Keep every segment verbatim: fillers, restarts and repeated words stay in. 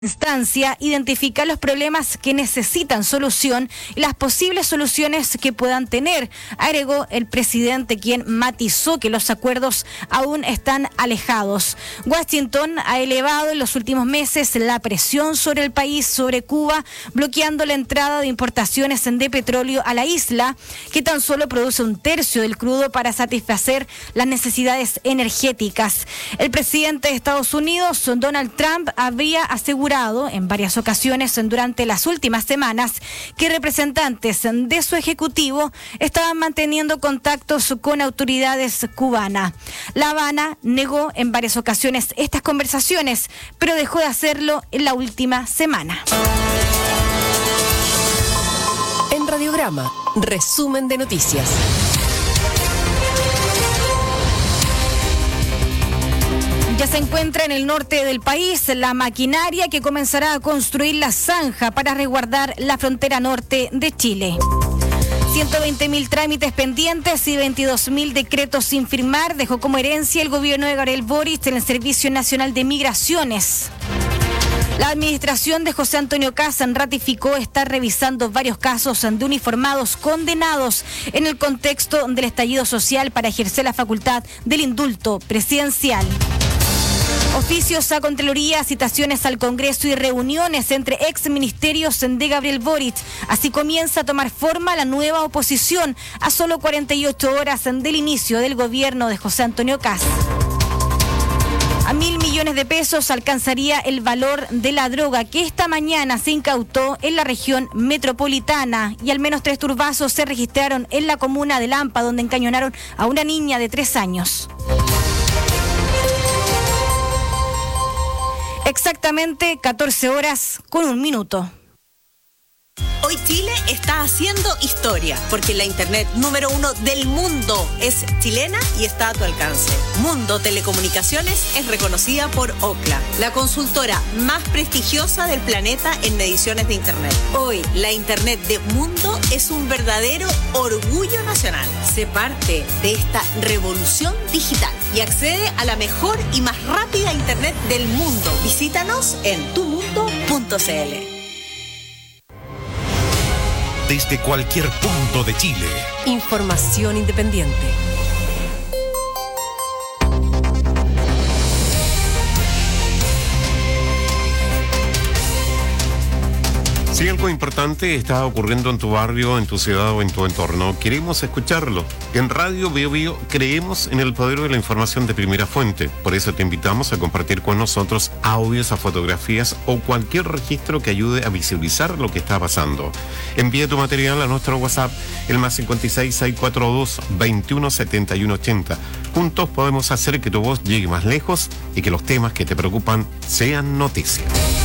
instancia identificar los problemas que necesitan solución y las posibles soluciones que puedan tener, agregó el presidente, quien matizó que los acuerdos aún están alejados. Washington ha elevado en los últimos meses la presión sobre el país, sobre Cuba, bloqueando la entrada de importaciones de petróleo a la isla, que tan solo produce un tercio del crudo para satisfacer las necesidades energéticas. El presidente de Estados Unidos, Donald Trump, habría asegurado en varias ocasiones durante las últimas semanas que representantes de su ejecutivo estaban manteniendo contactos con autoridades cubanas. La Habana negó en varias ocasiones estas conversaciones, pero dejó de hacerlo en la última semana. En Radiograma, resumen de noticias. Ya se encuentra en el norte del país la maquinaria que comenzará a construir la zanja para resguardar la frontera norte de Chile. ciento veinte mil trámites pendientes y veintidós mil decretos sin firmar dejó como herencia el gobierno de Gabriel Boric en el Servicio Nacional de Migraciones. La administración de José Antonio Kast ratificó estar revisando varios casos de uniformados condenados en el contexto del estallido social para ejercer la facultad del indulto presidencial. Oficios a Contraloría, citaciones al Congreso y reuniones entre exministerios de Gabriel Boric. Así comienza a tomar forma la nueva oposición a solo cuarenta y ocho horas del inicio del gobierno de José Antonio Kast. A mil millones de pesos alcanzaría el valor de la droga que esta mañana se incautó en la región metropolitana, y al menos tres turbazos se registraron en la comuna de Lampa, donde encañonaron a una niña de tres años. Exactamente catorce horas con un minuto. Hoy Chile está haciendo historia, porque la internet número uno del mundo es chilena y está a tu alcance. Mundo Telecomunicaciones es reconocida por Ookla, la consultora más prestigiosa del planeta en mediciones de internet. Hoy la internet de Mundo es un verdadero orgullo nacional. Sé parte de esta revolución digital y accede a la mejor y más rápida internet del mundo. Visítanos en tu mundo punto c l. Desde cualquier punto de Chile. Información independiente. Si algo importante está ocurriendo en tu barrio, en tu ciudad o en tu entorno, queremos escucharlo. En Radio Bio Bio creemos en el poder de la información de primera fuente. Por eso te invitamos a compartir con nosotros audios, a fotografías o cualquier registro que ayude a visibilizar lo que está pasando. Envía tu material a nuestro WhatsApp, el más cinco seis, seis cuatro dos, veintiuno setenta y uno ochenta. Juntos podemos hacer que tu voz llegue más lejos y que los temas que te preocupan sean noticia.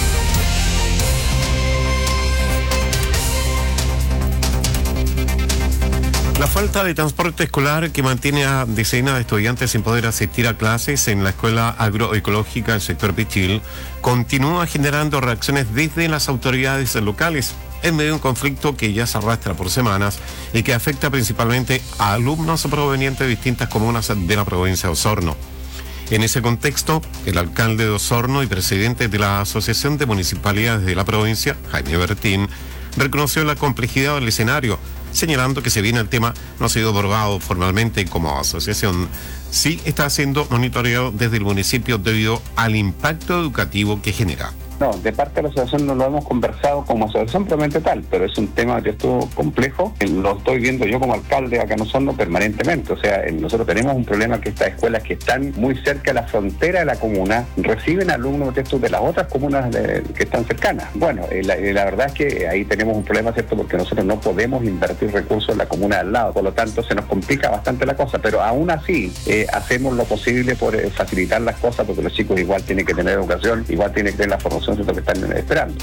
La falta de transporte escolar que mantiene a decenas de estudiantes sin poder asistir a clases en la escuela agroecológica del sector Pichil continúa generando reacciones desde las autoridades locales en medio de un conflicto que ya se arrastra por semanas y que afecta principalmente a alumnos provenientes de distintas comunas de la provincia de Osorno. En ese contexto, el alcalde de Osorno y presidente de la Asociación de Municipalidades de la provincia, Jaime Bertín, reconoció la complejidad del escenario, señalando que si bien el tema no ha sido abordado formalmente como asociación, sí está siendo monitoreado desde el municipio debido al impacto educativo que genera. No, de parte de la asociación no lo hemos conversado como asociación propiamente tal, pero es un tema que estuvo complejo. Lo estoy viendo yo como alcalde acá en Osorno permanentemente. O sea, nosotros tenemos un problema que estas escuelas que están muy cerca de la frontera de la comuna reciben alumnos de las otras comunas de, que están cercanas. Bueno, eh, la, la verdad es que ahí tenemos un problema, ¿cierto? Porque nosotros no podemos invertir recursos en la comuna de al lado, por lo tanto se nos complica bastante la cosa, pero aún así eh, hacemos lo posible por eh, facilitar las cosas, porque los chicos igual tienen que tener educación, igual tienen que tener la formación que están esperando.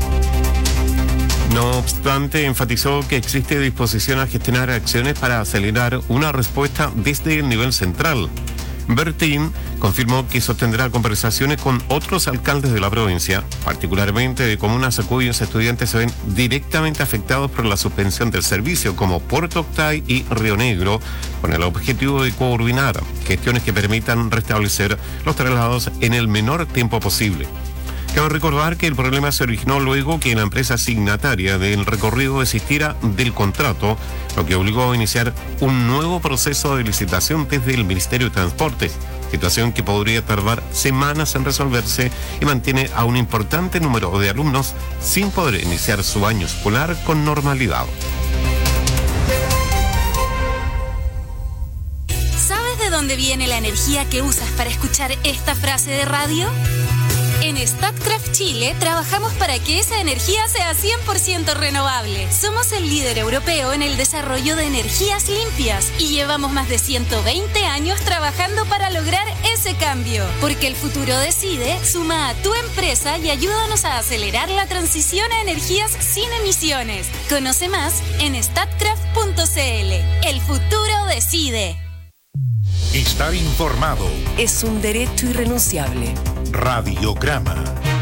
No obstante, enfatizó que existe disposición a gestionar acciones para acelerar una respuesta desde el nivel central. Bertín confirmó que sostendrá conversaciones con otros alcaldes de la provincia, particularmente de comunas cuyos estudiantes se ven directamente afectados por la suspensión del servicio, como Puerto Octay y Río Negro, con el objetivo de coordinar gestiones que permitan restablecer los traslados en el menor tiempo posible. Cabe recordar que el problema se originó luego que la empresa signataria del recorrido desistiera del contrato, lo que obligó a iniciar un nuevo proceso de licitación desde el Ministerio de Transportes, situación que podría tardar semanas en resolverse y mantiene a un importante número de alumnos sin poder iniciar su año escolar con normalidad. ¿Sabes de dónde viene la energía que usas para escuchar esta frase de radio? En Statkraft Chile trabajamos para que esa energía sea cien por ciento renovable. Somos el líder europeo en el desarrollo de energías limpias y llevamos más de ciento veinte años trabajando para lograr ese cambio. Porque el futuro decide, suma a tu empresa y ayúdanos a acelerar la transición a energías sin emisiones. Conoce más en statkraft punto c l. El futuro decide. Estar informado. Es un derecho irrenunciable. Radiograma.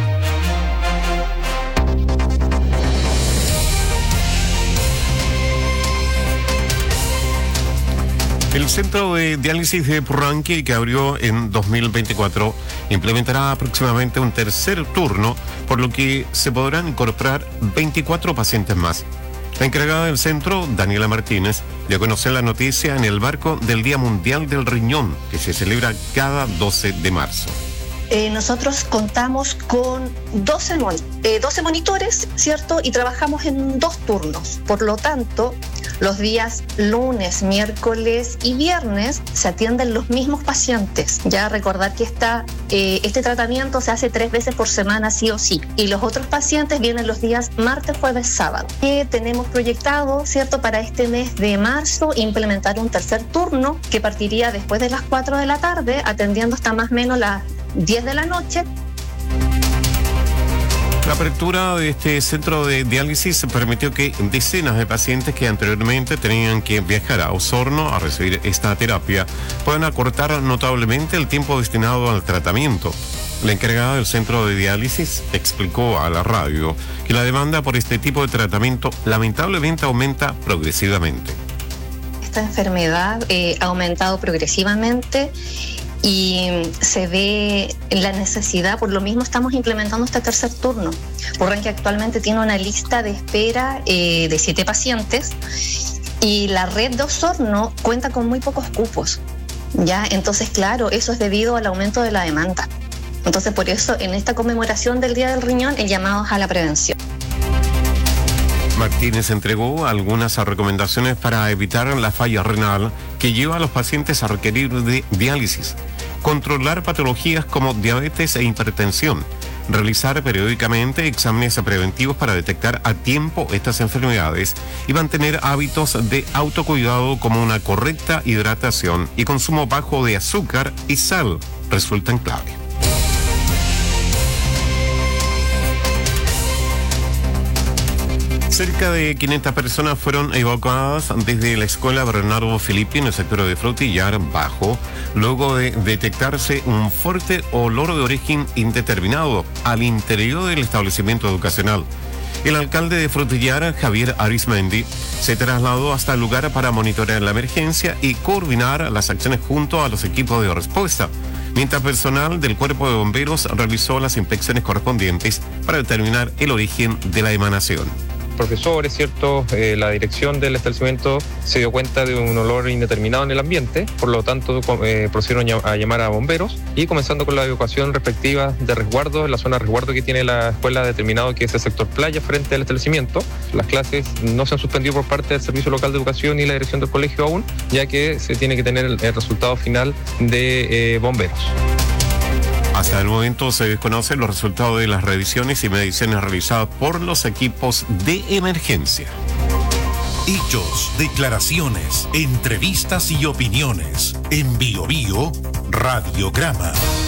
El centro de diálisis de Purranque, que abrió en dos mil veinticuatro, implementará próximamente un tercer turno, por lo que se podrán incorporar veinticuatro pacientes más. La encargada del centro, Daniela Martínez, dio a conocer la noticia en el marco del Día Mundial del Riñón, que se celebra cada doce de marzo. Eh, nosotros contamos con doce, mon- eh, doce monitores, ¿cierto? Y trabajamos en dos turnos. Por lo tanto, los días lunes, miércoles y viernes se atienden los mismos pacientes. Ya recordar que esta, eh, este tratamiento se hace tres veces por semana sí o sí. Y los otros pacientes vienen los días martes, jueves, sábado. Eh, tenemos proyectado, ¿cierto? Para este mes de marzo implementar un tercer turno que partiría después de las cuatro de la tarde, atendiendo hasta más o menos las diez de la noche. La apertura de este centro de diálisis permitió que decenas de pacientes que anteriormente tenían que viajar a Osorno a recibir esta terapia puedan acortar notablemente el tiempo destinado al tratamiento. La encargada del centro de diálisis explicó a la radio que la demanda por este tipo de tratamiento lamentablemente aumenta progresivamente. Esta enfermedad eh, ha aumentado progresivamente y se ve la necesidad, por lo mismo estamos implementando este tercer turno. Purranque actualmente tiene una lista de espera eh, de siete pacientes y la red de Osorno cuenta con muy pocos cupos, ¿ya? Entonces, claro, eso es debido al aumento de la demanda. Entonces, por eso, en esta conmemoración del Día del Riñón, el llamado es a la prevención. Martínez entregó algunas recomendaciones para evitar la falla renal que lleva a los pacientes a requerir de diálisis, controlar patologías como diabetes e hipertensión, realizar periódicamente exámenes preventivos para detectar a tiempo estas enfermedades y mantener hábitos de autocuidado como una correcta hidratación y consumo bajo de azúcar y sal resultan clave. Cerca de quinientas personas fueron evacuadas desde la escuela Bernardo Filippi en el sector de Frutillar Bajo, luego de detectarse un fuerte olor de origen indeterminado al interior del establecimiento educacional. El alcalde de Frutillar, Javier Arismendi, se trasladó hasta el lugar para monitorear la emergencia y coordinar las acciones junto a los equipos de respuesta, mientras personal del Cuerpo de Bomberos realizó las inspecciones correspondientes para determinar el origen de la emanación. Profesores, ¿cierto? Eh, la dirección del establecimiento se dio cuenta de un olor indeterminado en el ambiente, por lo tanto eh, procedieron a llamar a bomberos y comenzando con la evacuación respectiva de resguardo, en la zona de resguardo que tiene la escuela determinado que es el sector playa frente al establecimiento. Las clases no se han suspendido por parte del Servicio Local de Educación y la dirección del colegio aún, ya que se tiene que tener el, el resultado final de eh, bomberos. Hasta el momento se desconocen los resultados de las revisiones y mediciones realizadas por los equipos de emergencia. Hechos, declaraciones, entrevistas y opiniones. En Bio Bio, Radiograma.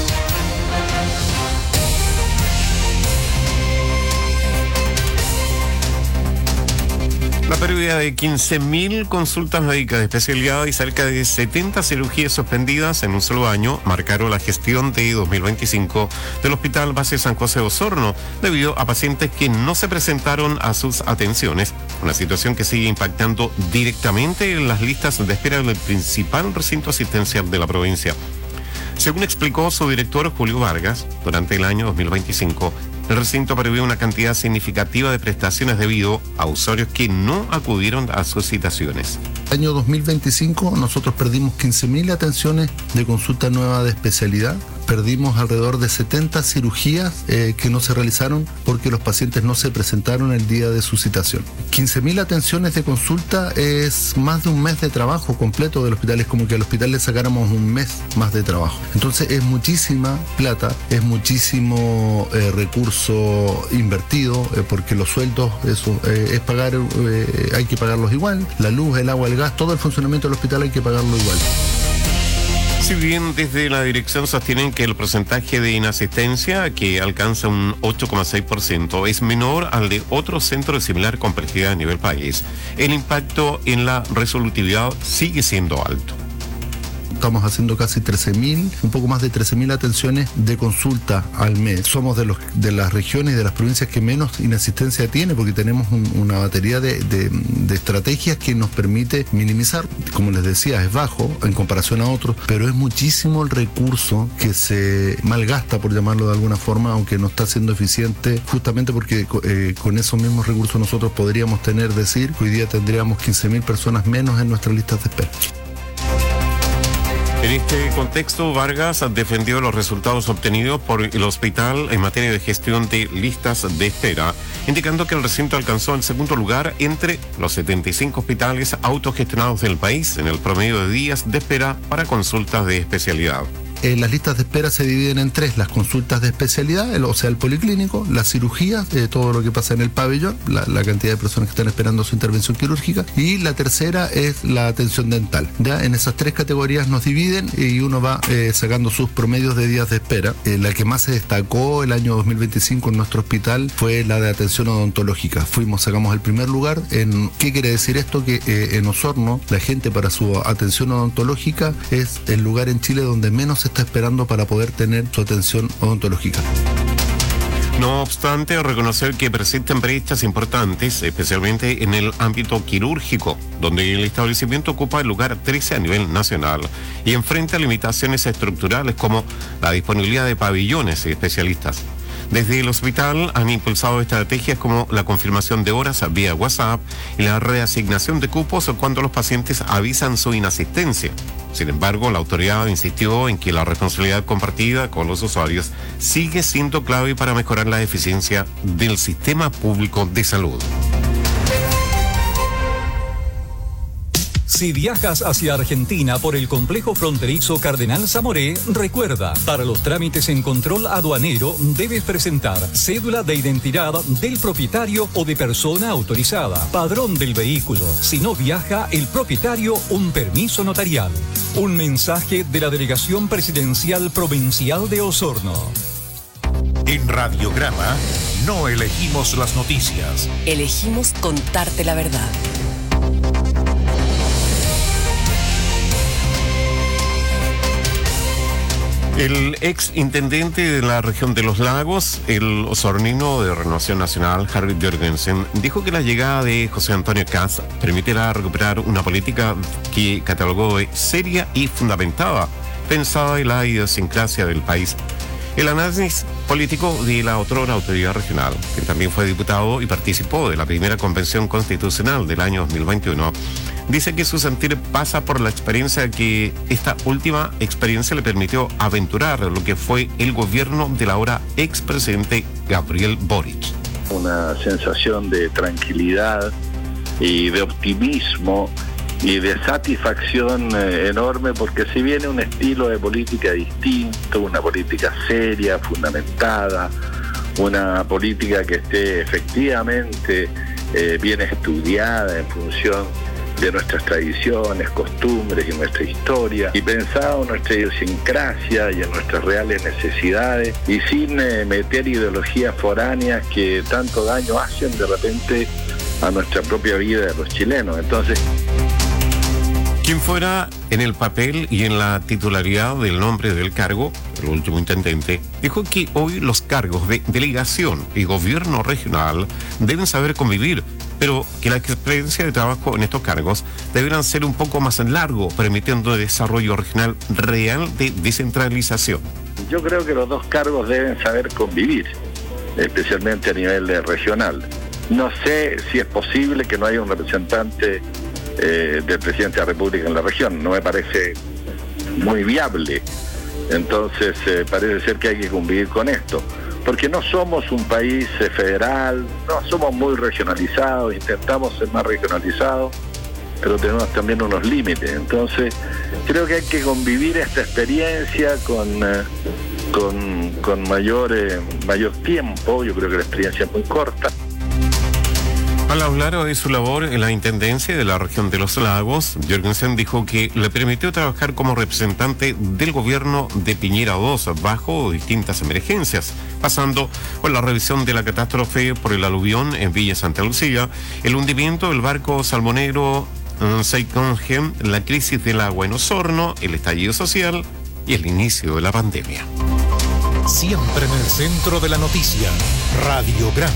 La pérdida de quince mil consultas médicas de especialidad y cerca de setenta cirugías suspendidas en un solo año marcaron la gestión de dos mil veinticinco del Hospital Base San José de Osorno debido a pacientes que no se presentaron a sus atenciones, una situación que sigue impactando directamente en las listas de espera del principal recinto asistencial de la provincia. Según explicó su director Julio Vargas, durante el año dos mil veinticinco, El recinto prevé una cantidad significativa de prestaciones debido a usuarios que no acudieron a sus citaciones. Año dos mil veinticinco nosotros perdimos quince mil atenciones de consulta nueva de especialidad. Perdimos alrededor de setenta cirugías eh, que no se realizaron porque los pacientes no se presentaron el día de su citación. quince mil atenciones de consulta es más de un mes de trabajo completo del hospital. Es como que al hospital le sacáramos un mes más de trabajo. Entonces es muchísima plata, es muchísimo eh, recurso invertido eh, porque los sueldos, eso eh, es pagar, eh, hay que pagarlos igual. La luz, el agua, el gas, todo el funcionamiento del hospital hay que pagarlo igual. Si bien desde la dirección sostienen que el porcentaje de inasistencia, que alcanza un ocho coma seis por ciento, es menor al de otros centros de similar complejidad a nivel país, el impacto en la resolutividad sigue siendo alto. Estamos haciendo casi trece mil, un poco más de trece mil atenciones de consulta al mes. Somos de los de las regiones y de las provincias que menos inasistencia tiene porque tenemos un, una batería de, de, de estrategias que nos permite minimizar. Como les decía, es bajo en comparación a otros, pero es muchísimo el recurso que se malgasta, por llamarlo de alguna forma, aunque no está siendo eficiente, justamente porque eh, con esos mismos recursos nosotros podríamos tener, decir, hoy día tendríamos quince mil personas menos en nuestras listas de espera. En este contexto, Vargas defendió los resultados obtenidos por el hospital en materia de gestión de listas de espera, indicando que el recinto alcanzó el segundo lugar entre los setenta y cinco hospitales autogestionados del país en el promedio de días de espera para consultas de especialidad. Eh, las listas de espera se dividen en tres: las consultas de especialidad, el, o sea, el policlínico, las cirugías, eh, todo lo que pasa en el pabellón, la, la cantidad de personas que están esperando su intervención quirúrgica, y la tercera es la atención dental. ¿Ya? En esas tres categorías nos dividen y uno va eh, sacando sus promedios de días de espera. Eh, la que más se destacó el año dos mil veinticinco en nuestro hospital fue la de atención odontológica. Fuimos, sacamos el primer lugar. En, ¿qué quiere decir esto? Que eh, en Osorno la gente para su atención odontológica es el lugar en Chile donde menos se está esperando para poder tener su atención odontológica. No obstante, reconocer que persisten brechas importantes, especialmente en el ámbito quirúrgico, donde el establecimiento ocupa el lugar trece a nivel nacional y enfrenta limitaciones estructurales como la disponibilidad de pabellones y especialistas. Desde el hospital han impulsado estrategias como la confirmación de horas vía WhatsApp y la reasignación de cupos cuando los pacientes avisan su inasistencia. Sin embargo, la autoridad insistió en que la responsabilidad compartida con los usuarios sigue siendo clave para mejorar la eficiencia del sistema público de salud. Si viajas hacia Argentina por el complejo fronterizo Cardenal Zamoré, recuerda, para los trámites en control aduanero debes presentar cédula de identidad del propietario o de persona autorizada, padrón del vehículo. Si no viaja el propietario, un permiso notarial. Un mensaje de la Delegación Presidencial Provincial de Osorno. En Radiograma no elegimos las noticias. Elegimos contarte la verdad. El ex intendente de la región de los lagos, el osornino de Renovación Nacional, Harry Jorgensen, dijo que la llegada de José Antonio Kast permitirá recuperar una política que catalogó de seria y fundamentada, pensada en la idiosincrasia del país. El análisis político de la otrora autoridad regional, que también fue diputado y participó de la primera convención constitucional del año dos mil veintiuno, dice que su sentir pasa por la experiencia que esta última experiencia le permitió aventurar lo que fue el gobierno del ahora expresidente Gabriel Boric. Una sensación de tranquilidad y de optimismo y de satisfacción eh, enorme, porque si viene un estilo de política distinto, una política seria, fundamentada, una política que esté efectivamente eh, bien estudiada en función de nuestras tradiciones, costumbres y nuestra historia, y pensado en nuestra idiosincrasia y en nuestras reales necesidades, y sin eh, meter ideologías foráneas que tanto daño hacen de repente a nuestra propia vida de los chilenos. Entonces, quien fuera en el papel y en la titularidad del nombre del cargo, el último intendente, dijo que hoy los cargos de delegación y gobierno regional deben saber convivir, pero que la experiencia de trabajo en estos cargos deberán ser un poco más largo, permitiendo el desarrollo regional real de descentralización. Yo creo que los dos cargos deben saber convivir. especialmente a nivel eh, regional. No sé si es posible que no haya un representante eh, del presidente de la República en la región, no me parece muy viable. Entonces eh, parece ser que hay que convivir con esto, porque no somos un país eh, federal, no somos muy regionalizados, intentamos ser más regionalizados, pero tenemos también unos límites. Entonces creo que hay que convivir esta experiencia con, eh, con, con mayor, eh, mayor tiempo. Yo creo que la experiencia es muy corta. Al hablar de su labor en la Intendencia de la región de los Lagos, Jørgensen dijo que le permitió trabajar como representante del gobierno de Piñera dos bajo distintas emergencias, pasando por la revisión de la catástrofe por el aluvión en Villa Santa Lucía, el hundimiento del barco salmonero Seikongen, la crisis del agua en Osorno, el estallido social y el inicio de la pandemia. Siempre en el centro de la noticia, Radiograma.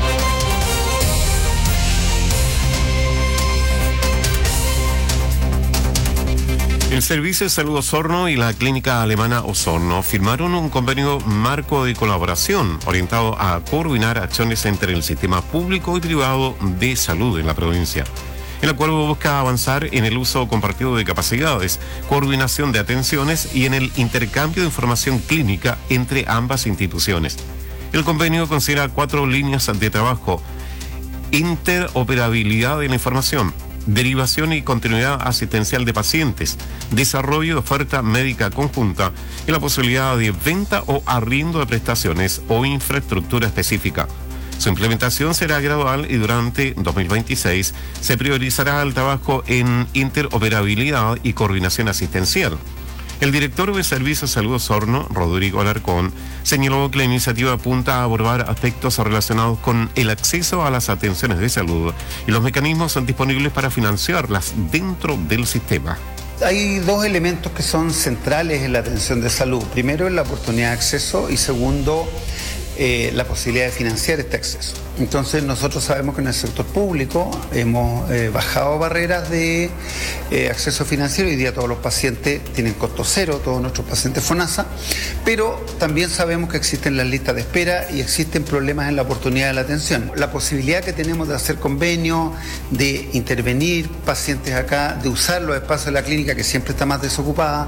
El Servicio de Salud Osorno y la Clínica Alemana Osorno firmaron un convenio marco de colaboración orientado a coordinar acciones entre el sistema público y privado de salud en la provincia. El acuerdo busca avanzar en el uso compartido de capacidades, coordinación de atenciones y en el intercambio de información clínica entre ambas instituciones. El convenio considera cuatro líneas de trabajo: interoperabilidad de la información, derivación y continuidad asistencial de pacientes, desarrollo de oferta médica conjunta y la posibilidad de venta o arriendo de prestaciones o infraestructura específica. Su implementación será gradual y durante dos mil veintiséis se priorizará el trabajo en interoperabilidad y coordinación asistencial. El director de Servicios de Salud Osorno, Rodrigo Alarcón, señaló que la iniciativa apunta a abordar aspectos relacionados con el acceso a las atenciones de salud y los mecanismos disponibles para financiarlas dentro del sistema. Hay dos elementos que son centrales en la atención de salud. Primero es la oportunidad de acceso y segundo, eh, la posibilidad de financiar este acceso. Entonces nosotros sabemos que en el sector público hemos eh, bajado barreras de eh, acceso financiero. Hoy día todos los pacientes tienen costo cero, todos nuestros pacientes FONASA, pero también sabemos que existen las listas de espera y existen problemas en la oportunidad de la atención. La posibilidad que tenemos de hacer convenios, de intervenir pacientes acá, de usar los espacios de la clínica que siempre está más desocupada.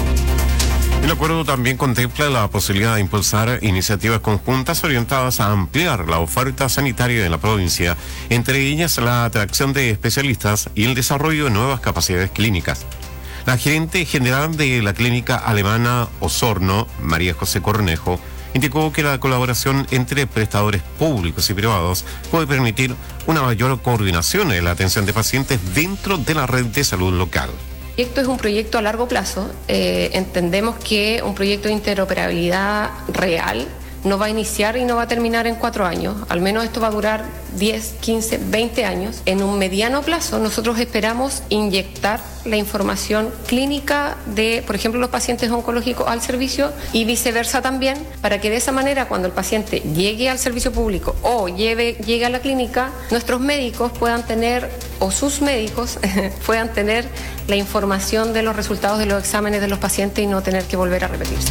El acuerdo también contempla la posibilidad de impulsar iniciativas conjuntas orientadas a ampliar la oferta sanitaria de la provincia, entre ellas la atracción de especialistas y el desarrollo de nuevas capacidades clínicas. La gerente general de la Clínica Alemana Osorno, María José Cornejo, indicó que la colaboración entre prestadores públicos y privados puede permitir una mayor coordinación en la atención de pacientes dentro de la red de salud local. Esto es un proyecto a largo plazo. Eh, entendemos que un proyecto de interoperabilidad real no va a iniciar y no va a terminar en cuatro años. Al menos esto va a durar diez, quince, veinte años. En un mediano plazo nosotros esperamos inyectar la información clínica de, por ejemplo, los pacientes oncológicos al servicio y viceversa también, para que de esa manera cuando el paciente llegue al servicio público o lleve, llegue a la clínica, nuestros médicos puedan tener, o sus médicos puedan tener la información de los resultados de los exámenes de los pacientes y no tener que volver a repetirse.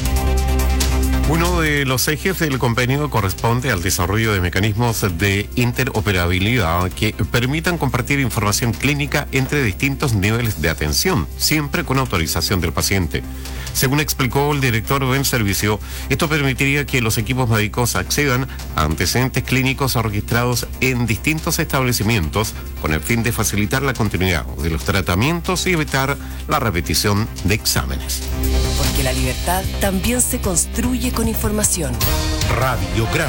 Uno de los ejes del convenio corresponde al desarrollo de mecanismos de interoperabilidad que permitan compartir información clínica entre distintos niveles de atención, siempre con autorización del paciente. Según explicó el director del servicio, esto permitiría que los equipos médicos accedan a antecedentes clínicos registrados en distintos establecimientos con el fin de facilitar la continuidad de los tratamientos y evitar la repetición de exámenes. Porque la libertad también se construye con información. Radiograma.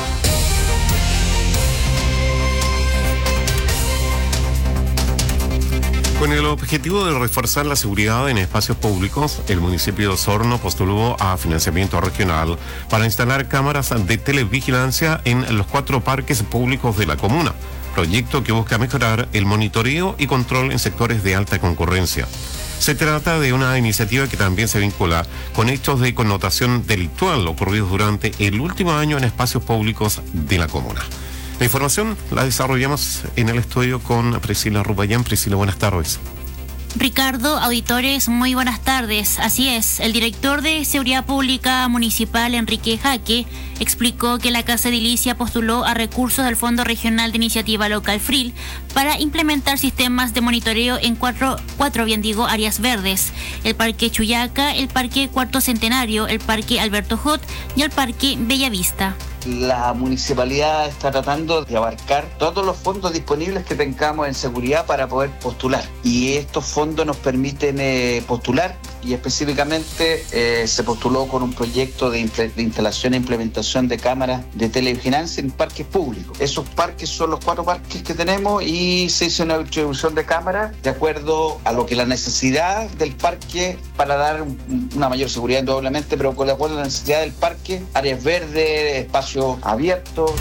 Con el objetivo de reforzar la seguridad en espacios públicos, el municipio de Osorno postuló a financiamiento regional para instalar cámaras de televigilancia en los cuatro parques públicos de la comuna, proyecto que busca mejorar el monitoreo y control en sectores de alta concurrencia. Se trata de una iniciativa que también se vincula con hechos de connotación delictual ocurridos durante el último año en espacios públicos de la comuna. La información la desarrollamos en el estudio con Priscila Rubayán. Priscila, buenas tardes. Ricardo, auditores, muy buenas tardes. Así es, el director de Seguridad Pública Municipal, Enrique Jaque, explicó que la Casa Edilicia postuló a recursos del Fondo Regional de Iniciativa Local F R I L para implementar sistemas de monitoreo en cuatro, cuatro bien digo, áreas verdes: el Parque Chuyaca, el Parque Cuarto Centenario, el Parque Alberto Jot y el Parque Bellavista. La municipalidad está tratando de abarcar todos los fondos disponibles que tengamos en seguridad para poder postular, y estos fondos nos permiten eh, postular, y específicamente eh, se postuló con un proyecto de, de instalación e implementación de cámaras de televigilancia en parques públicos. Esos parques son los cuatro parques que tenemos, y se hizo una distribución de cámaras de acuerdo a lo que la necesidad del parque, para dar un, una mayor seguridad indudablemente, pero con de acuerdo a la necesidad del parque, áreas verdes, espacios abiertos.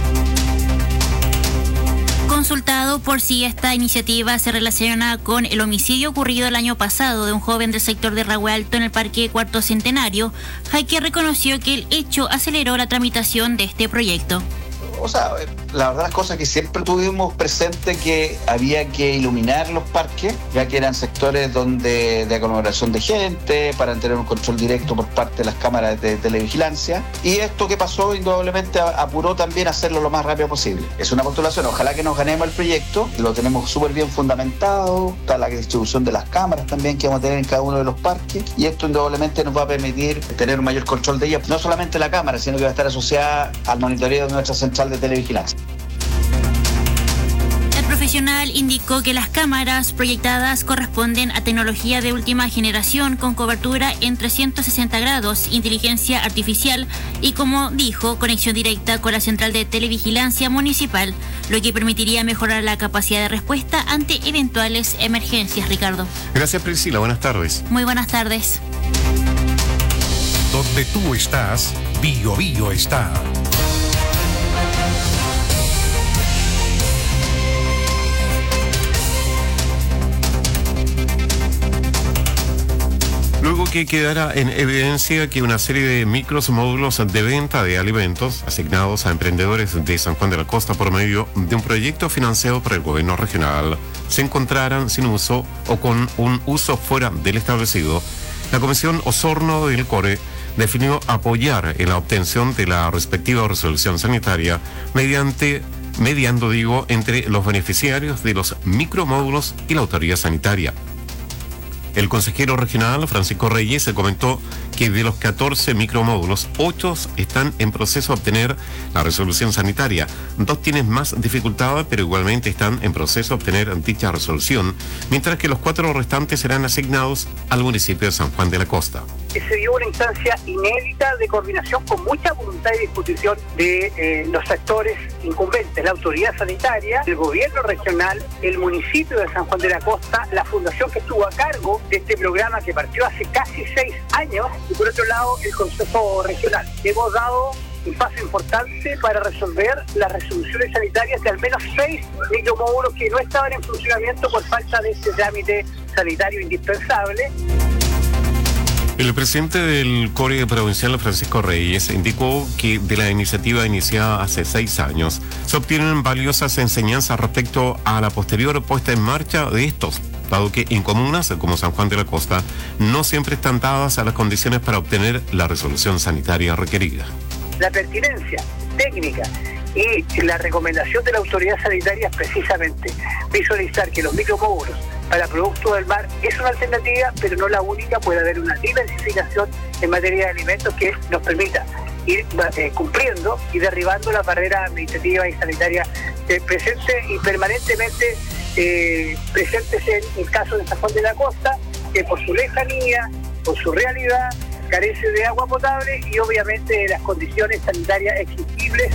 Consultado por si esta iniciativa se relaciona con el homicidio ocurrido el año pasado de un joven del sector de Rahue Alto en el Parque Cuarto Centenario, Jaque reconoció que el hecho aceleró la tramitación de este proyecto. O sea, la verdad las cosas que siempre tuvimos presente, que había que iluminar los parques, ya que eran sectores donde de aglomeración de gente, para tener un control directo por parte de las cámaras de televigilancia. Y esto que pasó indudablemente apuró también a hacerlo lo más rápido posible. Es una postulación, ojalá que nos ganemos el proyecto, lo tenemos súper bien fundamentado, está la distribución de las cámaras también que vamos a tener en cada uno de los parques, y esto indudablemente nos va a permitir tener un mayor control de ellas, no solamente la cámara, sino que va a estar asociada al monitoreo de nuestra central de televigilancia. El profesional indicó que las cámaras proyectadas corresponden a tecnología de última generación con cobertura en trescientos sesenta grados, inteligencia artificial y, como dijo, conexión directa con la central de televigilancia municipal, lo que permitiría mejorar la capacidad de respuesta ante eventuales emergencias. Ricardo. Gracias, Priscila. Buenas tardes. Muy buenas tardes. Donde tú estás, Bio Bio está. Luego que quedara en evidencia que una serie de micros módulos de venta de alimentos asignados a emprendedores de San Juan de la Costa por medio de un proyecto financiado por el gobierno regional se encontraran sin uso o con un uso fuera del establecido, la Comisión Osorno del CORE definió apoyar en la obtención de la respectiva resolución sanitaria mediante mediando, digo, entre los beneficiarios de los micromódulos y la autoridad sanitaria. El consejero regional, Francisco Reyes, se comentó que de los catorce micromódulos, ocho están en proceso de obtener la resolución sanitaria. Dos tienen más dificultad, pero igualmente están en proceso de obtener dicha resolución, mientras que los cuatro restantes serán asignados al municipio de San Juan de la Costa. Se dio una instancia inédita de coordinación con mucha voluntad y disposición de eh, los actores incumbentes, la autoridad sanitaria, el gobierno regional, el municipio de San Juan de la Costa, la fundación que estuvo a cargo de este programa que partió hace casi seis años, y por otro lado el Consejo Regional. Hemos dado un paso importante para resolver las resoluciones sanitarias de al menos seis micromódulos que no estaban en funcionamiento por falta de este trámite sanitario indispensable. El presidente del CORE provincial, Francisco Reyes, indicó que de la iniciativa iniciada hace seis años se obtienen valiosas enseñanzas respecto a la posterior puesta en marcha de estos, dado que en comunas como San Juan de la Costa no siempre están dadas a las condiciones para obtener la resolución sanitaria requerida. La pertinencia técnica y la recomendación de la autoridad sanitaria es precisamente visualizar que los micromódulos para productos del mar es una alternativa, pero no la única. Puede haber una diversificación en materia de alimentos que nos permita ir eh, cumpliendo y derribando la barrera administrativa y sanitaria eh, presente y permanentemente eh, presentes en el caso de San Juan de la Costa, que por su lejanía, por su realidad, carece de agua potable y obviamente de las condiciones sanitarias exigibles.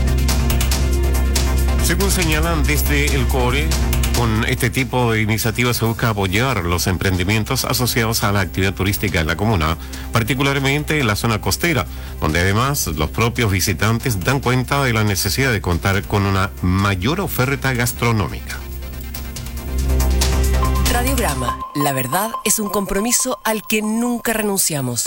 Según señalan desde el CORE, con este tipo de iniciativas se busca apoyar los emprendimientos asociados a la actividad turística en la comuna, particularmente en la zona costera, donde además los propios visitantes dan cuenta de la necesidad de contar con una mayor oferta gastronómica. Radiograma, la verdad es un compromiso al que nunca renunciamos.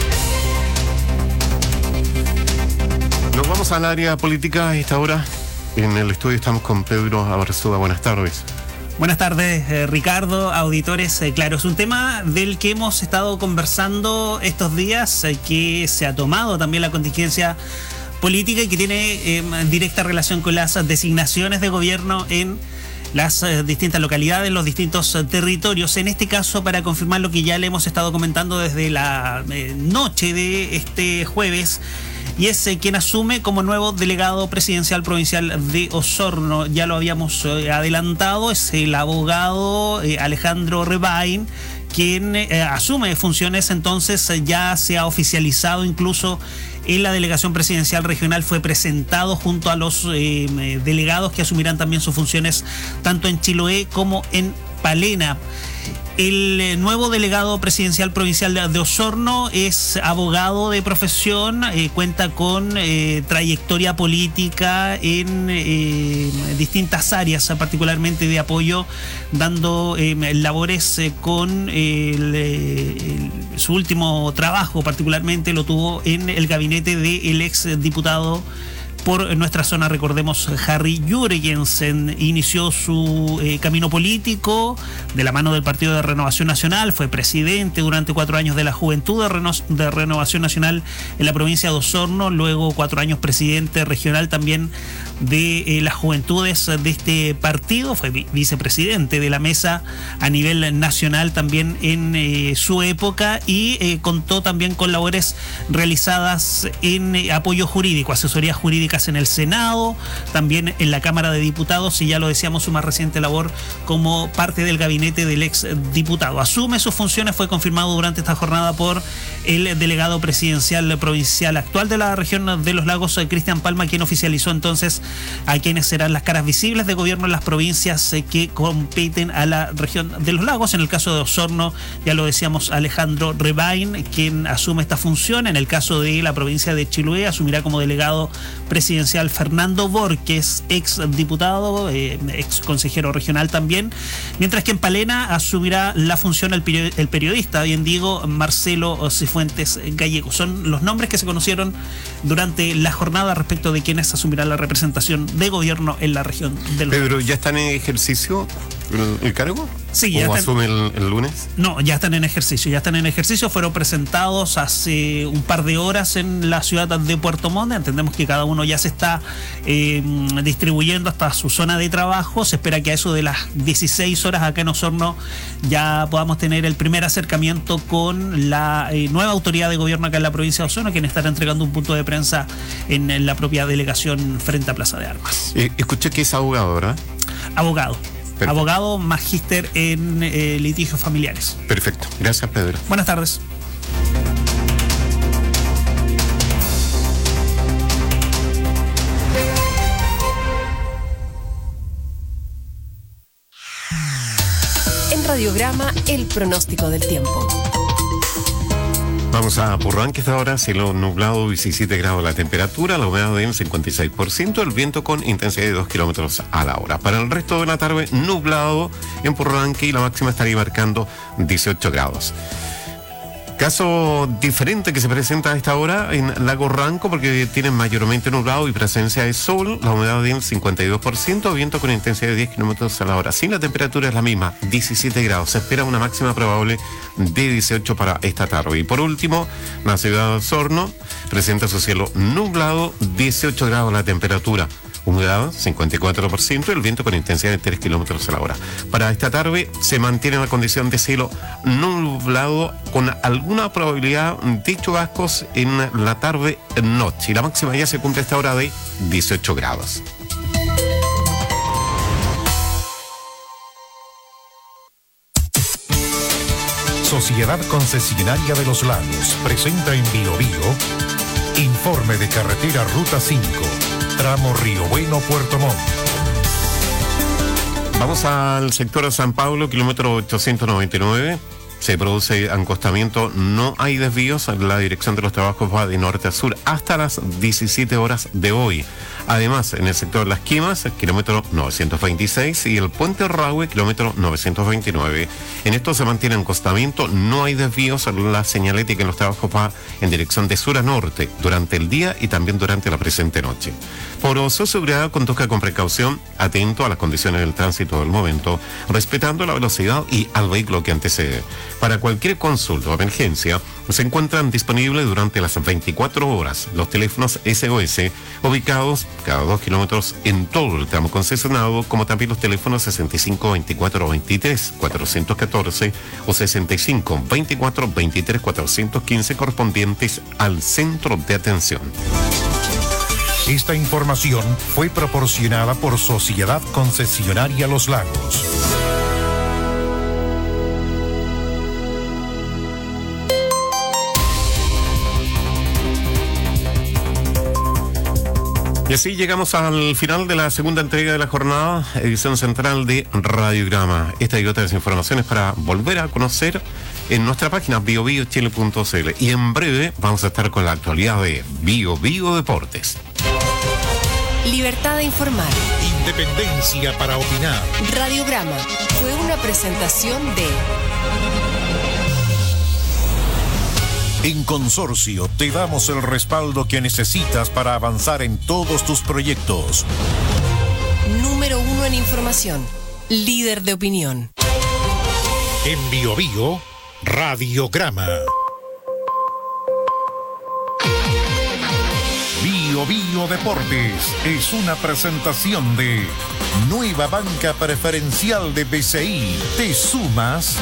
Nos vamos al área política a esta hora. En el estudio estamos con Pedro Abarzuda. Buenas tardes. Buenas tardes, eh, Ricardo, auditores. Eh, claro, es un tema del que hemos estado conversando estos días, eh, que se ha tomado también la contingencia política y que tiene eh, directa relación con las designaciones de gobierno en las eh, distintas localidades, los distintos eh, territorios. En este caso, para confirmar lo que ya le hemos estado comentando desde la eh, noche de este jueves, y es eh, quien asume como nuevo delegado presidencial provincial de Osorno. Ya lo habíamos eh, adelantado, es el abogado eh, Alejandro Rebain, quien eh, asume funciones. Entonces eh, ya se ha oficializado incluso en la delegación presidencial regional, fue presentado junto a los eh, delegados que asumirán también sus funciones tanto en Chiloé como en Palena. El eh, nuevo delegado presidencial provincial de, de Osorno es abogado de profesión, eh, cuenta con eh, trayectoria política en eh, distintas áreas, particularmente de apoyo, dando eh, labores eh, con el, el, su último trabajo, particularmente lo tuvo en el gabinete del ex diputado por nuestra zona, recordemos, Harry Jürgensen. Inició su eh, camino político de la mano del Partido de Renovación Nacional, fue presidente durante cuatro años de la Juventud de, Reno de Renovación Nacional en la provincia de Osorno, luego cuatro años presidente regional también de eh, las juventudes de este partido, fue vi vicepresidente de la mesa a nivel nacional también en eh, su época, y eh, contó también con labores realizadas en eh, apoyo jurídico, asesoría jurídica en el Senado, también en la Cámara de Diputados, y ya lo decíamos, su más reciente labor como parte del gabinete del ex diputado. Asume sus funciones, fue confirmado durante esta jornada por el delegado presidencial provincial actual de la región de los Lagos, Cristian Palma, quien oficializó entonces a quienes serán las caras visibles de gobierno en las provincias que competen a la región de los Lagos. En el caso de Osorno, ya lo decíamos, Alejandro Rebain, quien asume esta función. En el caso de la provincia de Chiloé, asumirá como delegado presidencial Fernando Borges, ex diputado, eh, ex consejero regional también, mientras que en Palena asumirá la función el, period el periodista, bien digo, Marcelo Cifuentes Gallego. Son los nombres que se conocieron durante la jornada respecto de quienes asumirán la representación de gobierno en la región del Pedro, ¿ya están en ejercicio el, el cargo? Sí, ya ¿O están, asume el, el lunes? No, ya están en ejercicio, ya están en ejercicio, fueron presentados hace un par de horas en la ciudad de Puerto Montt. Entendemos que cada uno ya se está eh, distribuyendo hasta su zona de trabajo. Se espera que a eso de las dieciséis horas acá en Osorno ya podamos tener el primer acercamiento con la eh, nueva autoridad de gobierno acá en la provincia de Osorno, quien estará entregando un punto de prensa en, en la propia delegación frente a Plaza de Armas. Eh, escuché que es abogado, ¿verdad? Abogado. Perfecto. Abogado, magíster en eh, litigios familiares. Perfecto. Gracias, Pedro. Buenas tardes. En Radiograma, el pronóstico del tiempo. Vamos a Purranque esta hora, cielo nublado, diecisiete grados la temperatura, la humedad del cincuenta y seis por ciento, el viento con intensidad de dos kilómetros a la hora. Para el resto de la tarde, nublado en Purranque y la máxima estaría marcando dieciocho grados. Caso diferente que se presenta a esta hora en Lago Ranco, porque tienen mayormente nublado y presencia de sol, la humedad del cincuenta y dos por ciento, viento con intensidad de diez kilómetros a la hora. Sin la temperatura es la misma, diecisiete grados. Se espera una máxima probable de dieciocho para esta tarde. Y por último, la ciudad de Osorno presenta su cielo nublado, dieciocho grados la temperatura. Humedad cincuenta y cuatro por ciento, el viento con intensidad de tres kilómetros a la hora. Para esta tarde se mantiene la condición de cielo nublado con alguna probabilidad de chubascos en la tarde-noche. Y la máxima ya se cumple a esta hora de dieciocho grados. Sociedad Concesionaria de los Lagos presenta en Bio Bio informe de carretera Ruta cinco. Tramo Río Bueno, Puerto Montt. Vamos al sector de San Pablo, kilómetro ochocientos noventa y nueve. se produce acostamiento, no hay desvíos. La dirección de los trabajos va de norte a sur hasta las diecisiete horas de hoy. Además, en el sector Las Quimas, kilómetro novecientos veintiséis, y el puente Rahue, kilómetro novecientos veintinueve. En esto se mantiene acostamiento, no hay desvíos. La señalética en los trabajos va en dirección de sur a norte durante el día y también durante la presente noche. Por su seguridad, conduzca con precaución, atento a las condiciones del tránsito del momento, respetando la velocidad y al vehículo que antecede. Para cualquier consulta o emergencia, se encuentran disponibles durante las veinticuatro horas los teléfonos S O S ubicados cada dos kilómetros en todo el tramo concesionado, como también los teléfonos sesenta y cinco veinticuatro veintitrés cuatrocientos catorce o sesenta y cinco veinticuatro veintitrés cuatrocientos quince correspondientes al centro de atención. Esta información fue proporcionada por Sociedad Concesionaria Los Lagos. Y así llegamos al final de la segunda entrega de la jornada, edición central de Radiograma. Esta y otras informaciones para volver a conocer en nuestra página bio bio chile punto c l. Y en breve vamos a estar con la actualidad de Bio Bio Deportes. Libertad de informar. Independencia para opinar. Radiograma fue una presentación de... En Consorcio te damos el respaldo que necesitas para avanzar en todos tus proyectos. Número uno en información. Líder de opinión. En Bio Bio, Radiograma. Bio Bio Deportes es una presentación de Nueva Banca Preferencial de B C I. ¿Te sumas?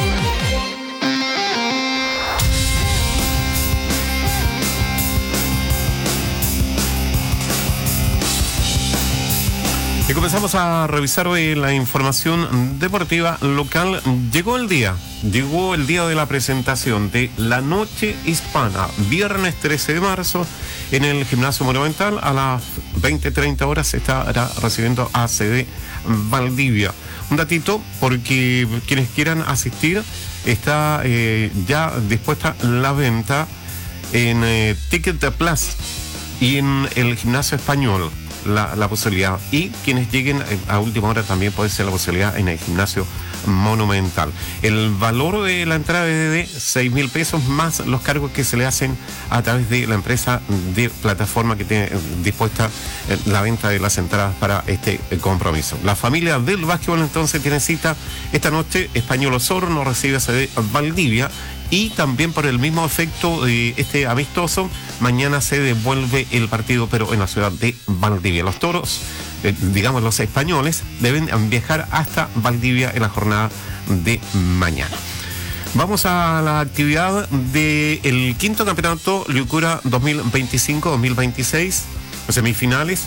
Y comenzamos a revisar hoy la información deportiva local. Llegó el día, llegó el día de la presentación de la Noche Hispana, viernes trece de marzo, en el Gimnasio Monumental. A las veinte treinta horas se estará recibiendo a C D Valdivia. Un datito, porque quienes quieran asistir, está eh, ya dispuesta la venta en eh, Ticket Plus y en el Gimnasio Español. La, la posibilidad, y quienes lleguen a última hora también puede ser la posibilidad en el Gimnasio Monumental. El valor de la entrada es de seis mil pesos más los cargos que se le hacen a través de la empresa de plataforma que tiene dispuesta la venta de las entradas para este compromiso. La familia del básquetbol entonces tiene cita esta noche. Español Osorno recibe a C D Valdivia. Y también por el mismo efecto de este amistoso, mañana se devuelve el partido, pero en la ciudad de Valdivia. Los toros, eh, digamos los españoles, deben viajar hasta Valdivia en la jornada de mañana. Vamos a la actividad del quinto campeonato Liucura dos mil veinticinco dos mil veintiséis, semifinales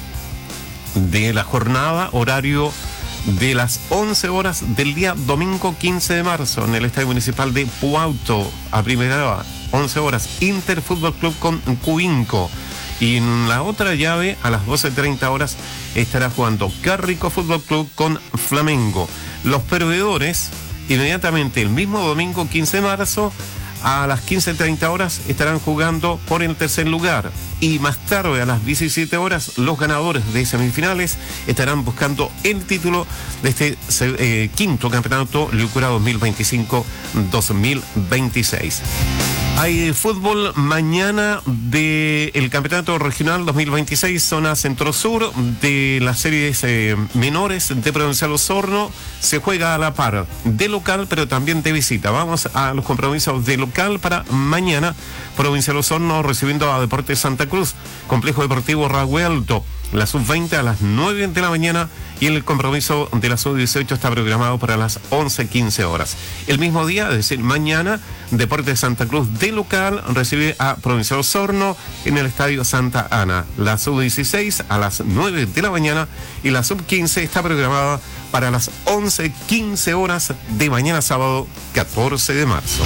de la jornada, horario de las once horas del día domingo quince de marzo en el Estadio Municipal de Puauto. A primera hora, once horas, Inter Fútbol Club con Cuinco. Y en la otra llave, a las doce treinta horas, estará jugando Carrico Fútbol Club con Flamengo. Los perdedores, inmediatamente el mismo domingo quince de marzo, a las quince treinta horas, estarán jugando por el tercer lugar. Y más tarde, a las diecisiete horas, los ganadores de semifinales estarán buscando el título de este eh, quinto campeonato Liucura dos mil veinticinco dos mil veintiséis. Hay fútbol mañana del campeonato regional dos mil veintiséis, zona centro-sur, de las series eh, menores de Provincial Osorno. Se juega a la par de local, pero también de visita. Vamos a los compromisos de local para mañana. Provincial Osorno recibiendo a Deportes Santa Cruz. Complejo Deportivo Rahue Alto. La sub veinte a las nueve de la mañana, y el compromiso de la sub dieciocho está programado para las once quince horas. El mismo día, es decir, mañana, Deportes Santa Cruz de local recibe a Provincial Osorno en el Estadio Santa Ana. La sub dieciséis a las nueve de la mañana, y la sub quince está programada para las once quince horas de mañana sábado catorce de marzo.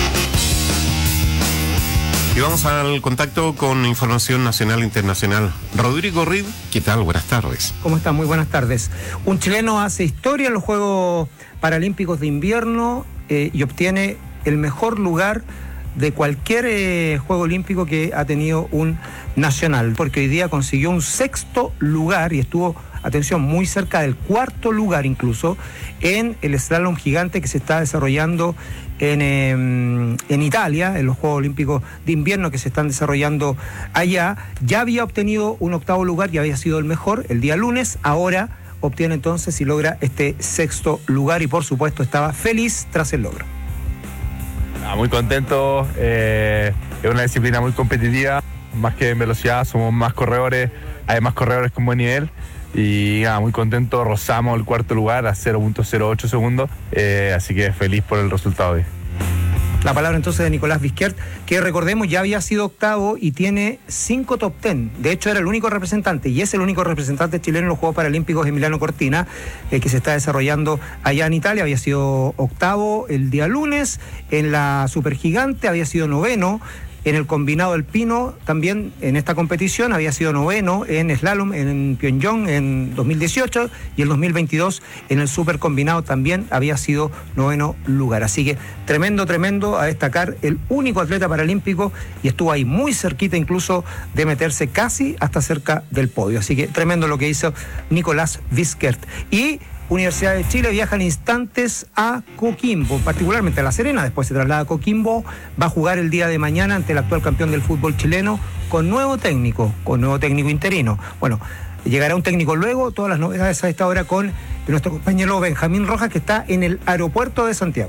Y vamos al contacto con información nacional e internacional. Rodrigo Reed, ¿qué tal? Buenas tardes. ¿Cómo están? Muy buenas tardes. Un chileno hace historia en los Juegos Paralímpicos de Invierno eh, y obtiene el mejor lugar de cualquier eh, Juego Olímpico que ha tenido un nacional, porque hoy día consiguió un sexto lugar y estuvo, atención, muy cerca del cuarto lugar incluso, en el slalom gigante que se está desarrollando en, eh, en Italia, en los Juegos Olímpicos de Invierno que se están desarrollando allá. Ya había obtenido un octavo lugar y había sido el mejor el día lunes, ahora obtiene entonces y logra este sexto lugar y por supuesto estaba feliz tras el logro. Ah, muy contento, eh, es una disciplina muy competitiva, más que en velocidad, somos más corredores, hay más corredores con buen nivel y ah, muy contento, rozamos el cuarto lugar a cero punto cero ocho segundos, eh, así que feliz por el resultado hoy. La palabra entonces de Nicolás Vizquert, que recordemos ya había sido octavo y tiene cinco top ten. De hecho era el único representante y es el único representante chileno en los Juegos Paralímpicos, Emiliano Cortina, eh, que se está desarrollando allá en Italia. Había sido octavo el día lunes, en la supergigante había sido noveno. En el combinado alpino, también en esta competición, había sido noveno en slalom en Pyongyang en dos mil dieciocho y el dos mil veintidós en el super combinado también había sido noveno lugar. Así que tremendo, tremendo a destacar, el único atleta paralímpico y estuvo ahí muy cerquita incluso de meterse casi hasta cerca del podio. Así que tremendo lo que hizo Nicolás Vizquert. Y Universidad de Chile viaja en instantes a Coquimbo, particularmente a La Serena, después se traslada a Coquimbo, va a jugar el día de mañana ante el actual campeón del fútbol chileno con nuevo técnico, con nuevo técnico interino. Bueno, llegará un técnico luego, todas las novedades a esta hora con nuestro compañero Benjamín Rojas, que está en el aeropuerto de Santiago.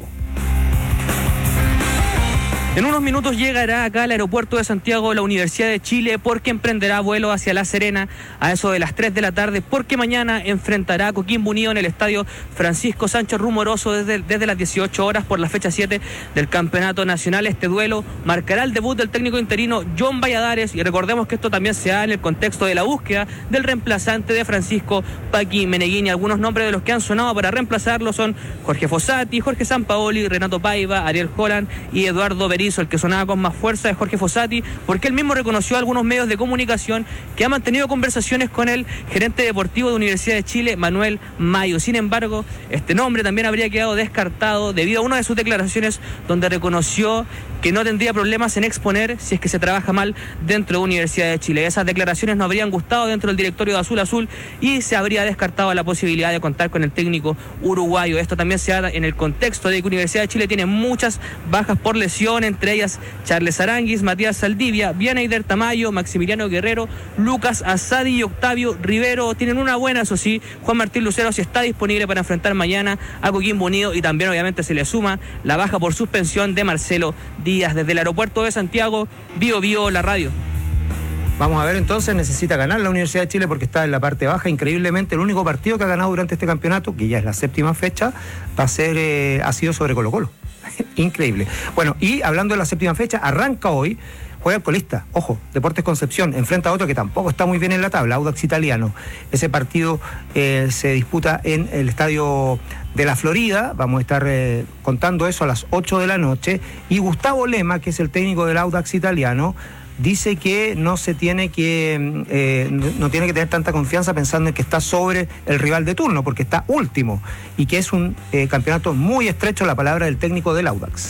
En unos minutos llegará acá al aeropuerto de Santiago la Universidad de Chile porque emprenderá vuelo hacia La Serena a eso de las tres de la tarde porque mañana enfrentará a Coquimbo Unido en el estadio Francisco Sánchez Rumoroso desde, desde las dieciocho horas por la fecha siete del Campeonato Nacional. Este duelo marcará el debut del técnico interino John Valladares y recordemos que esto también se da en el contexto de la búsqueda del reemplazante de Francisco Paqui Meneghini. Algunos nombres de los que han sonado para reemplazarlo son Jorge Fossati, Jorge Sampaoli, Renato Paiva, Ariel Holland y Eduardo Berizzo. El que sonaba con más fuerza es Jorge Fossati, porque él mismo reconoció a algunos medios de comunicación que ha mantenido conversaciones con el gerente deportivo de Universidad de Chile, Manuel Mayo. Sin embargo, este nombre también habría quedado descartado debido a una de sus declaraciones donde reconoció que no tendría problemas en exponer si es que se trabaja mal dentro de Universidad de Chile. Esas declaraciones no habrían gustado dentro del directorio de Azul Azul y se habría descartado la posibilidad de contar con el técnico uruguayo. Esto también se da en el contexto de que Universidad de Chile tiene muchas bajas por lesión, entre ellas Charles Aranguis, Matías Saldivia, Vianeyder Tamayo, Maximiliano Guerrero, Lucas Asadi y Octavio Rivero. Tienen una buena, eso sí, Juan Martín Lucero sí está disponible para enfrentar mañana a Coquimbo Unido y también obviamente se le suma la baja por suspensión de Marcelo Díaz. Desde el aeropuerto de Santiago, Bio Bio, la radio. Vamos a ver entonces, necesita ganar la Universidad de Chile porque está en la parte baja. Increíblemente, el único partido que ha ganado durante este campeonato, que ya es la séptima fecha, va a ser, eh, ha sido sobre Colo Colo. Increíble. Bueno, y hablando de la séptima fecha, arranca hoy, juega el colista, ojo, Deportes Concepción, enfrenta a otro que tampoco está muy bien en la tabla, Audax Italiano. Ese partido eh, se disputa en el estadio de la Florida, vamos a estar eh, contando eso a las ocho de la noche, y Gustavo Lema, que es el técnico del Audax Italiano, dice que no se tiene que eh, no tiene que tener tanta confianza pensando en que está sobre el rival de turno, porque está último, y que es un eh, campeonato muy estrecho, la palabra del técnico del Audax.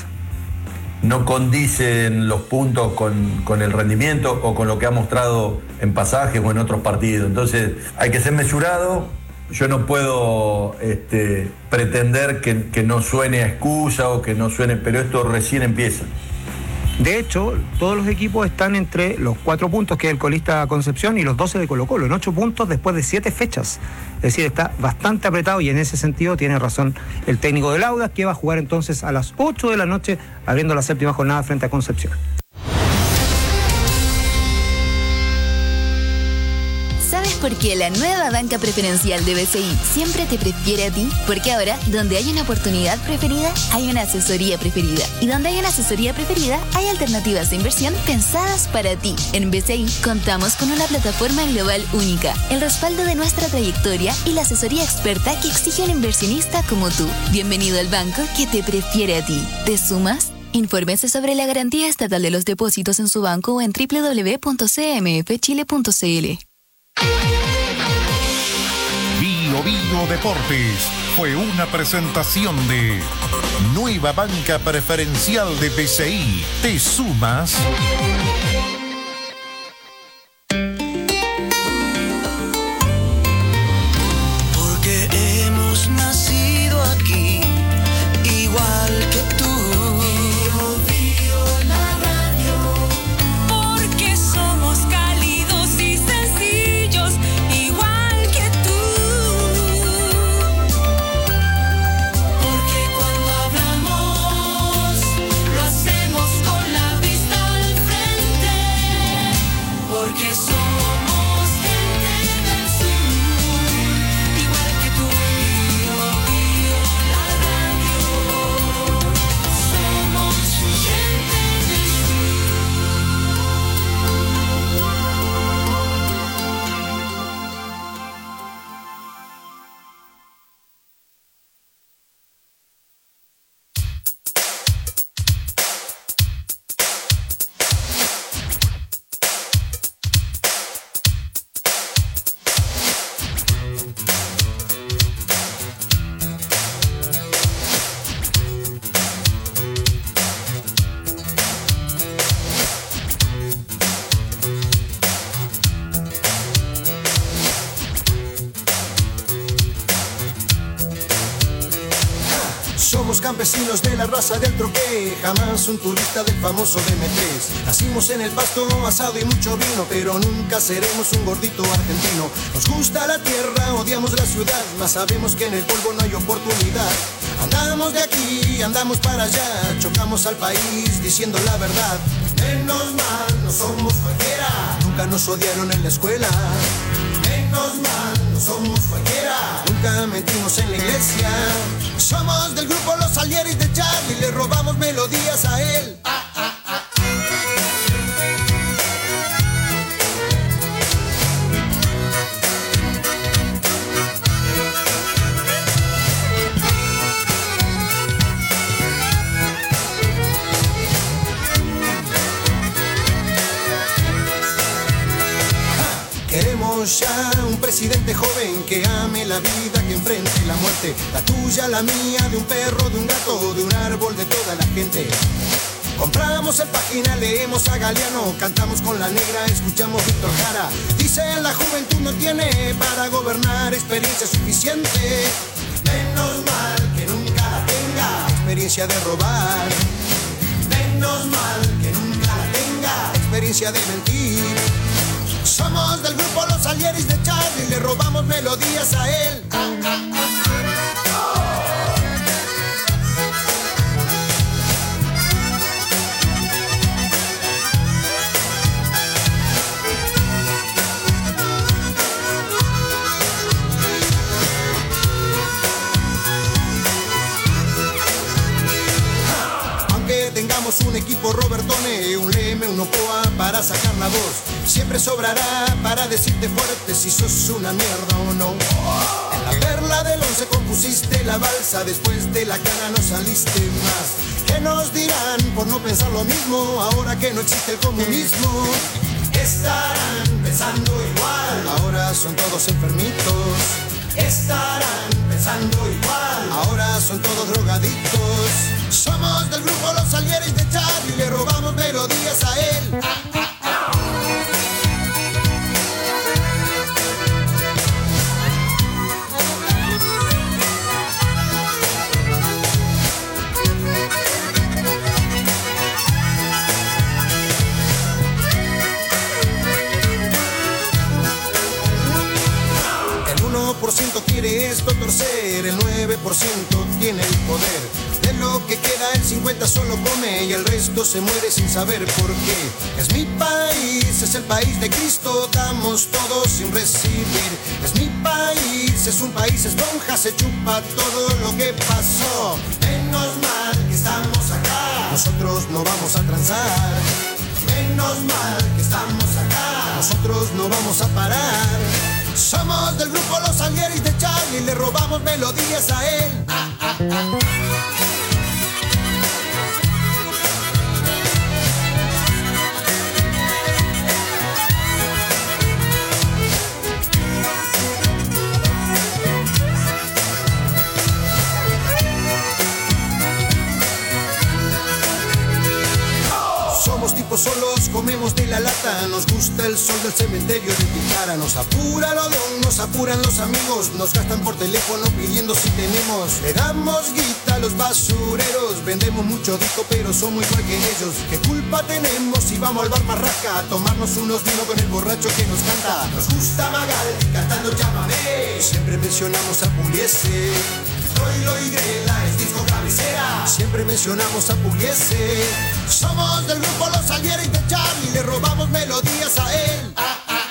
No condicen los puntos con, con el rendimiento o con lo que ha mostrado en pasajes o en otros partidos. Entonces hay que ser mesurado. Yo no puedo este, pretender que, que no suene a excusa o que no suene, pero esto recién empieza. De hecho, todos los equipos están entre los cuatro puntos que es el colista Concepción y los doce de Colo Colo, en ocho puntos después de siete fechas. Es decir, está bastante apretado y en ese sentido tiene razón el técnico del Audax, que va a jugar entonces a las ocho de la noche, abriendo la séptima jornada frente a Concepción. ¿Sabes por qué la nueva banca preferencial de B C I siempre te prefiere a ti? Porque ahora, donde hay una oportunidad preferida, hay una asesoría preferida. Y donde hay una asesoría preferida, hay alternativas de inversión pensadas para ti. En B C I contamos con una plataforma global única, el respaldo de nuestra trayectoria y la asesoría experta que exige un inversionista como tú. Bienvenido al banco que te prefiere a ti. ¿Te sumas? Infórmese sobre la garantía estatal de los depósitos en su banco o en doble u doble u doble u punto c m f chile punto c l. Bio Bio Deportes, fue una presentación de Nueva Banca Preferencial de B C I. ¿Te sumas? Porque hemos nacido aquí, igual que tú. Somos campesinos de la raza del troqué, jamás un turista del famoso D M tres. Nacimos en el pasto, asado y mucho vino, pero nunca seremos un gordito argentino. Nos gusta la tierra, odiamos la ciudad, mas sabemos que en el polvo no hay oportunidad. Andamos de aquí, andamos para allá, chocamos al país diciendo la verdad. Menos mal, no somos cualquiera, nunca nos odiaron en la escuela. Menos mal, no somos cualquiera, nunca mentimos en la iglesia. Somos del grupo Los Salieris de Charlie, le robamos melodías a él. Ah, ah, ah. Queremos ya un presidente joven que ame la vida, que enfrente la muerte, la tuya, la mía, de un perro, de un gato, de un árbol, de toda la gente. Compramos el Página, leemos a Galeano, cantamos con la negra, escuchamos Víctor Jara. Dice la juventud no tiene para gobernar experiencia suficiente. Menos mal que nunca la tenga, experiencia de robar. Menos mal que nunca la tenga, experiencia de mentir. Somos del grupo Los Salieris de Charlie, le robamos melodías a él. Ah, ah, ah. Tengamos un equipo Robertone, un Leme, un Ochoa para sacar la voz. Siempre sobrará para decirte fuerte si sos una mierda o no. En la perla del once compusiste la balsa, después de la cana no saliste más. ¿Qué nos dirán por no pensar lo mismo ahora que no existe el comunismo? Estarán pensando igual, ahora son todos enfermitos. Estarán pensando igual, ahora son todos drogadictos. Somos del grupo Los Salieris de Charlie, le robamos melodías a él. Ah, ah, ah. El uno por ciento quiere esto torcer, el nueve por ciento tiene el poder. De lo que queda el cincuenta solo come y el resto se muere sin saber por qué. Es mi país, es el país de Cristo, damos todo sin recibir. Es mi país, es un país esponja, se chupa todo lo que pasó. Menos mal que estamos acá, nosotros no vamos a transar. Menos mal que estamos acá, nosotros no vamos a parar. Somos del grupo Los Salieris de Charlie, le robamos melodías a él. Ah, ah, ah. rata. Nos gusta el sol del cementerio de tu cara. Nos apura el odón, nos apuran los amigos. Nos gastan por teléfono pidiendo si tenemos. Le damos guita a los basureros. Vendemos mucho disco pero somos igual que ellos. ¿Qué culpa tenemos si vamos al bar Marraca a tomarnos unos vinos con el borracho que nos canta? Nos gusta Magal cantando Llámame. Siempre mencionamos a Pugliese. Troilo y Grela es disco cabecera. Siempre mencionamos a Pugliese. Somos del grupo Los Salieri y de Charlie. Le robamos melodías a él. Ah, ah, ah.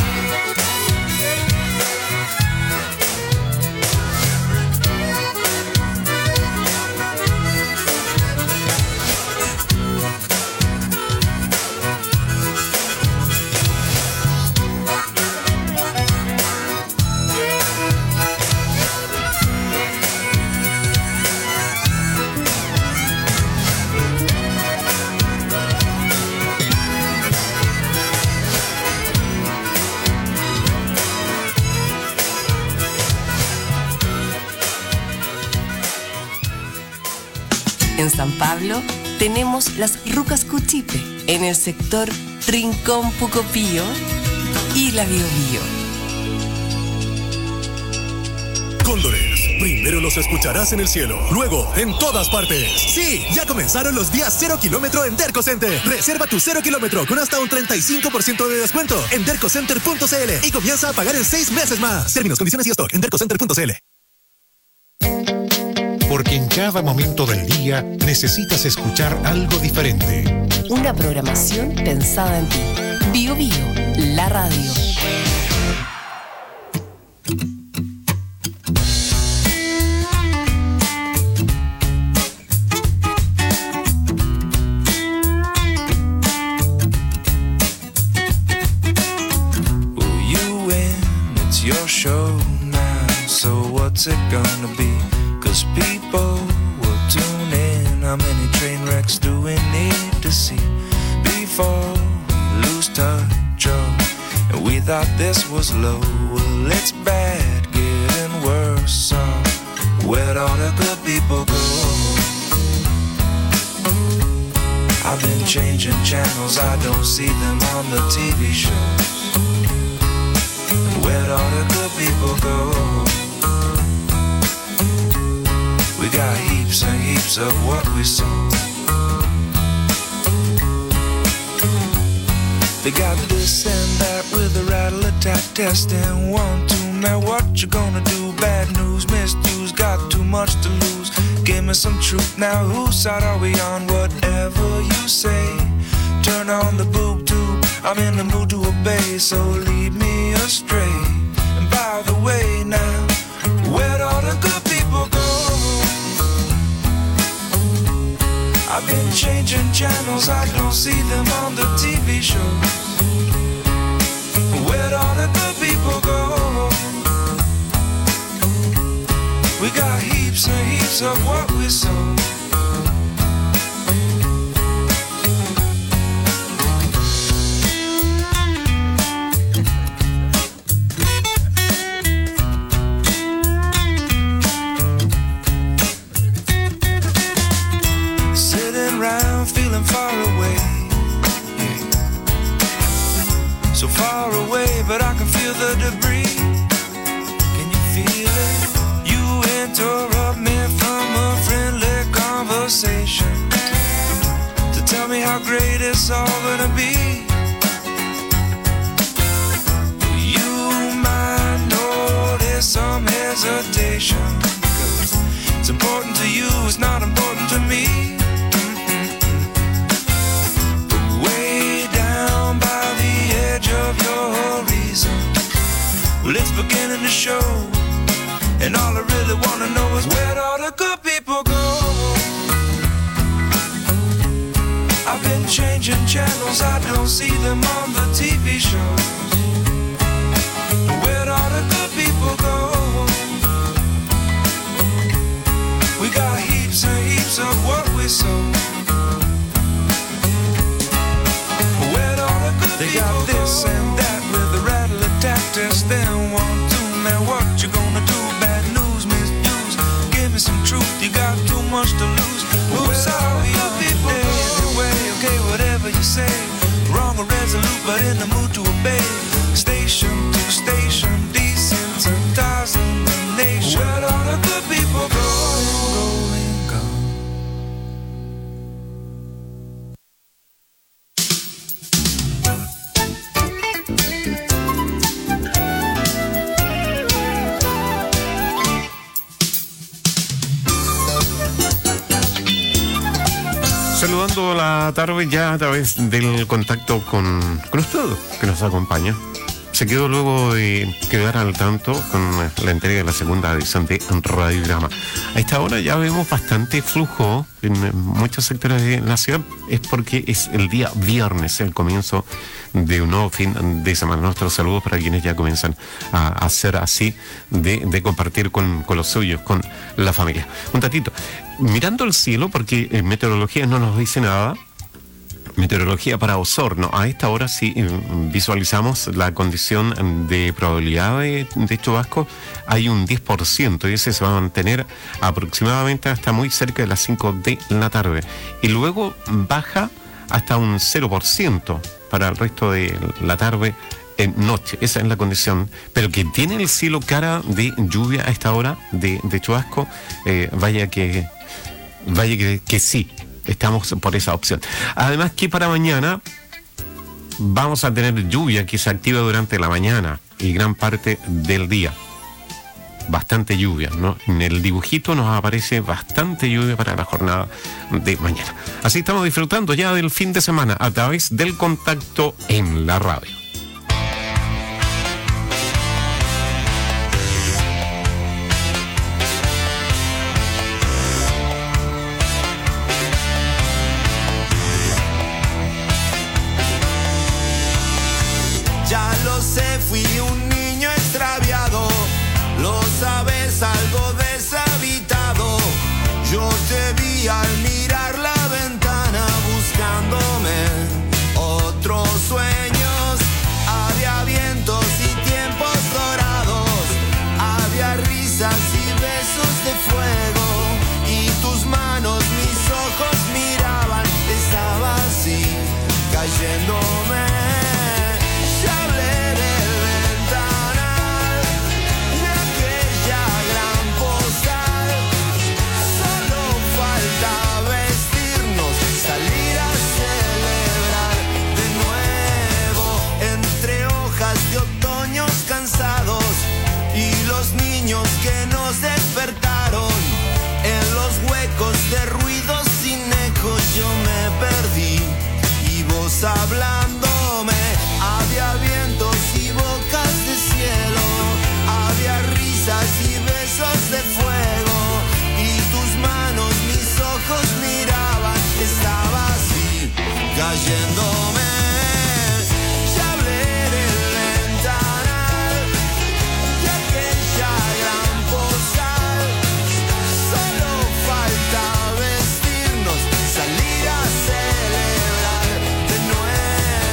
En San Pablo tenemos las Rucas Cuchipe, en el sector Rincón Pucopío y la Biobío. Cóndores, primero los escucharás en el cielo, luego en todas partes. Sí, ya comenzaron los días cero kilómetro en Derco Center. Reserva tu cero kilómetro con hasta un treinta y cinco por ciento de descuento en dercocenter punto c l y comienza a pagar en seis meses más. Términos, condiciones y stock en dercocenter punto c l. Porque en cada momento del día necesitas escuchar algo diferente. Una programación pensada en ti. Bio Bio, la radio. Well, you win, it's your show now. So what's it gonna be? Cause people will tune in. How many train wrecks do we need to see before we lose touch? Oh, and we thought this was low. Well, it's bad, getting worse. So where'd all the good people go? I've been changing channels, I don't see them on the T V shows. Where'd all the good people go? We got heaps and heaps of what we sow. They got this and that with a rattle attack testing. One, two, man, what you gonna do? Bad news, misuse, got too much to lose. Give me some truth now, whose side are we on? Whatever you say, turn on the boob tube. I'm in the mood to obey, so lead me astray. And by the way now, where'd all the good people go? I've been changing channels, I don't see them on the T V shows. Where'd all the good people go? We got heaps and heaps of what we sow. Far away, yeah. So far away, but I can feel the debris. Can you feel it? You interrupt me from a friendly conversation to tell me how great it's all gonna be. You might notice some hesitation, 'cause it's important to you, it's not important to me. Of your horizon, well, it's beginning to show, and all I really wanna know is where'd all the good people go? I've been changing channels, I don't see them on the T V shows. Where'd all the good people go? We got heaps and heaps of what we sow. They got this and that with a rattle attack test. Then one, two, man, what you gonna do? Bad news, misuse. Give me some truth, you got too much to lose. Who's all you people? Anyway, okay, whatever you say. Wrong or resolute, but in the mood to obey. Station to station, desensitizing the nation. Where all the good people going, going, going. Saludando la tarde ya a través del contacto con, con usted que nos acompaña. Se quedó luego de quedar al tanto con la entrega de la segunda edición de Radiograma. A esta hora ya vemos bastante flujo en muchos sectores de la ciudad. Es porque es el día viernes, el comienzo de un nuevo fin de semana. Nuestros saludos para quienes ya comienzan a hacer así de, de compartir con, con los suyos, con la familia. Un tatito. Mirando el cielo, porque en meteorología no nos dice nada. Meteorología para Osorno. A esta hora sí visualizamos la condición de probabilidad de, de chubasco. Hay un diez por ciento y ese se va a mantener aproximadamente hasta muy cerca de las cinco de la tarde. Y luego baja hasta un cero por ciento para el resto de la tarde en noche. Esa es la condición. Pero que tiene el cielo cara de lluvia a esta hora de, de chubasco, eh, vaya que, vaya que, que sí. Estamos por esa opción. Además que para mañana vamos a tener lluvia que se activa durante la mañana y gran parte del día. Bastante lluvia, ¿no? En el dibujito nos aparece bastante lluvia para la jornada de mañana. Así estamos disfrutando ya del fin de semana a través del contacto en la radio. Ya lo sé, fui un niño extraviado, lo sabes, algo deshabitado. Yo te vi al mirar la ventana buscándome otros sueños. Había vientos y tiempos dorados, había risas y besos de fuego. Y tus manos, mis ojos miraban, estaba así, cayéndome. Que nos despertaron en los huecos de ruidos sin ecos. Yo me perdí y vos hablándome. Había vientos y bocas de cielo, había risas y besos de fuego. Y tus manos, mis ojos miraban, estaba así, cayéndome. Salir a celebrar de nuevo.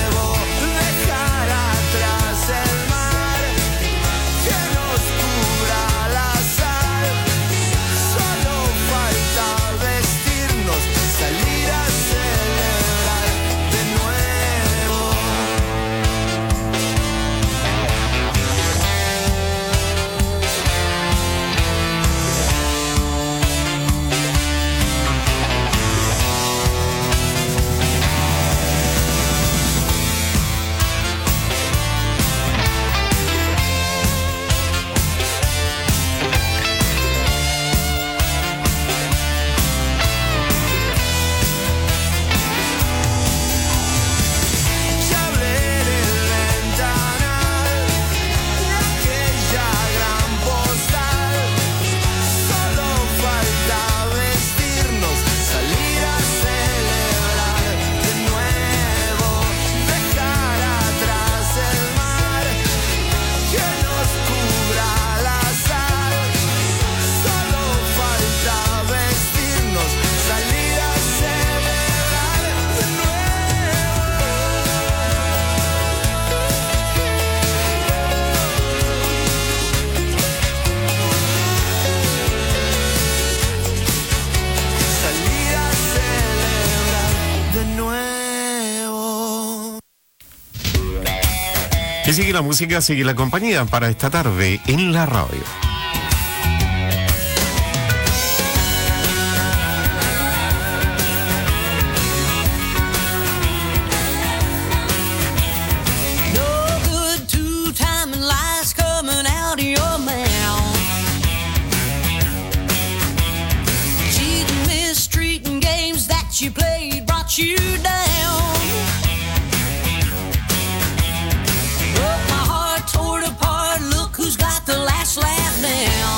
Y sigue la música, sigue la compañía para esta tarde en la radio. You played brought you down. Broke my heart, tore it apart. Look who's got the last laugh now.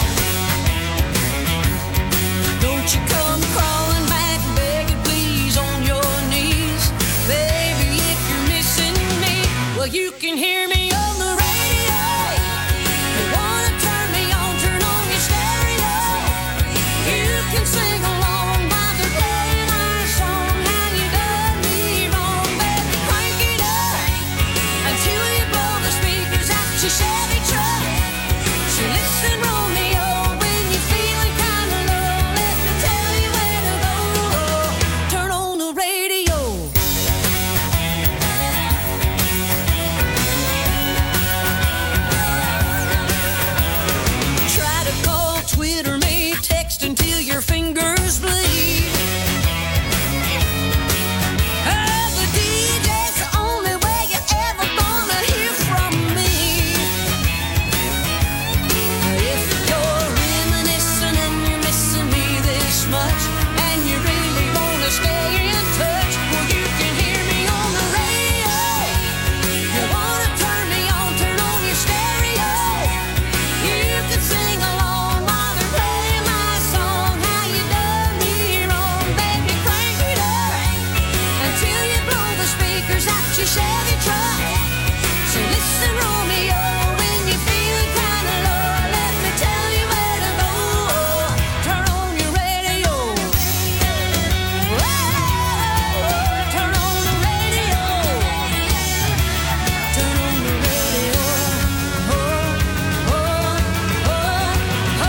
Don't you come crawling back, begging please on your knees, baby. If you're missing me, well you can hear me on the radio. You wanna turn me on, turn on your stereo. You can sing along by the playing our song. How you done me wrong, baby? Crank it up until you blow the speakers out your Chevy truck. So listen, Romeo, when you're feeling kinda low, let me tell you where to go. Turn on the radio. Try to call, Twitter me, text until your fingers bleed. Oh, the D J's the only way you're ever gonna hear from me. If you're reminiscing and you're missing me this much, and you really wanna stay in touch, well you can hear me on the radio. You wanna turn me on, turn on your stereo. You can sing along while they're playing my song. How you done me wrong, baby? Crank it up until you blow the speakers out your Chevy truck. So listen, Romeo, when you're feeling kinda low, let me tell you where to go. Turn on your radio. Whoa, turn on the radio. Turn on the radio. Oh, oh, oh, oh,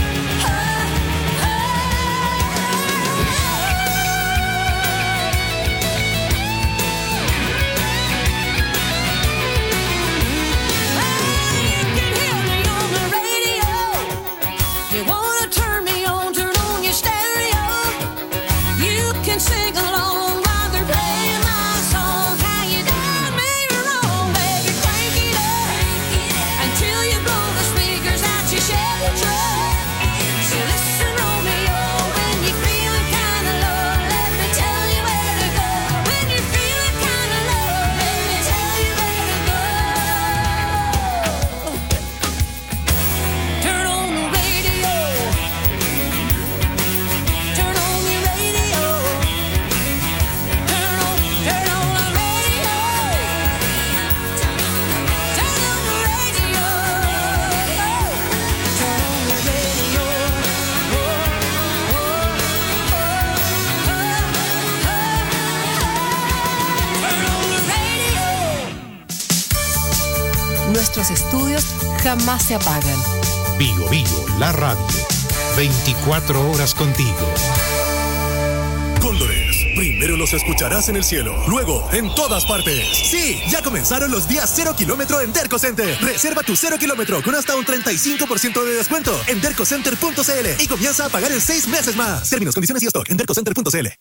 You can hear me on the radio. You wanna turn me on, turn on your stereo. You can sing along while they're playing my song. How you done me wrong, baby? Crank it up until you blow the speakers out your Chevy truck. So listen, Romeo, when you're feeling kinda low, let me tell you where to go. When you're feeling kinda low, let me tell you where to go. Turn on the radio. Turn on your radio. Turn on, turn on the radio. Turn on the radio. Turn on the radio. Turn on the radio. Nuestros estudios jamás se apagan. Bio Bio, la radio. veinticuatro horas contigo. Cóndores, primero los escucharás en el cielo, luego en todas partes. Sí, ya comenzaron los días cero kilómetro en Derco Center. Reserva tu cero kilómetro con hasta un treinta y cinco por ciento de descuento en derco center punto c l y comienza a pagar en seis meses más. Términos, condiciones y stock en derco center punto c l.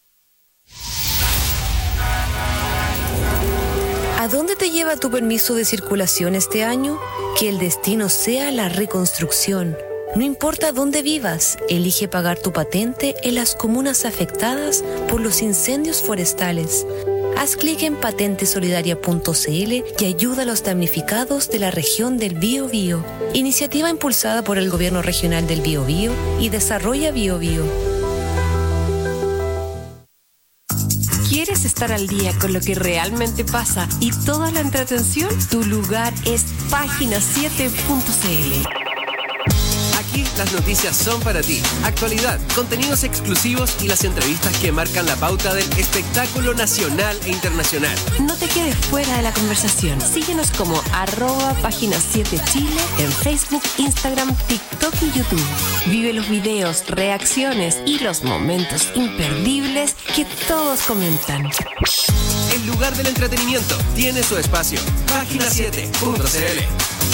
¿A dónde te lleva tu permiso de circulación este año? Que el destino sea la reconstrucción. No importa dónde vivas, elige pagar tu patente en las comunas afectadas por los incendios forestales. Haz clic en patente solidaria punto c l y ayuda a los damnificados de la región del Biobío. Iniciativa impulsada por el Gobierno Regional del Biobío y Desarrolla Biobío. ¿Quieres estar al día con lo que realmente pasa y toda la entretención? Tu lugar es página siete punto c l. Aquí las noticias son para ti. Actualidad, contenidos exclusivos y las entrevistas que marcan la pauta del espectáculo nacional e internacional. No te quedes fuera de la conversación. Síguenos como arroba página siete Chile en Facebook, Instagram, TikTok y YouTube. Vive los videos, reacciones y los momentos imperdibles que todos comentan. el lugar del entretenimiento, tiene su espacio. Página siete punto c l.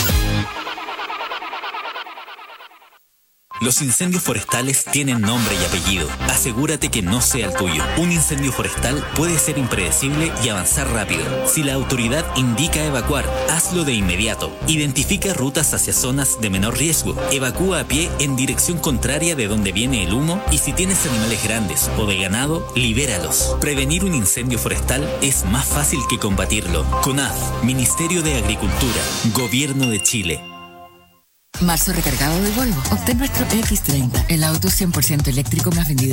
Los incendios forestales tienen nombre y apellido. Asegúrate que no sea el tuyo. Un incendio forestal puede ser impredecible y avanzar rápido. Si la autoridad indica evacuar, hazlo de inmediato. Identifica rutas hacia zonas de menor riesgo. Evacúa a pie en dirección contraria de donde viene el humo y si tienes animales grandes o de ganado, libéralos. Prevenir un incendio forestal es más fácil que combatirlo. CONAF, Ministerio de Agricultura, Gobierno de Chile. Marzo recargado de Volvo. Obtén nuestro X treinta, el auto cien por ciento eléctrico más vendido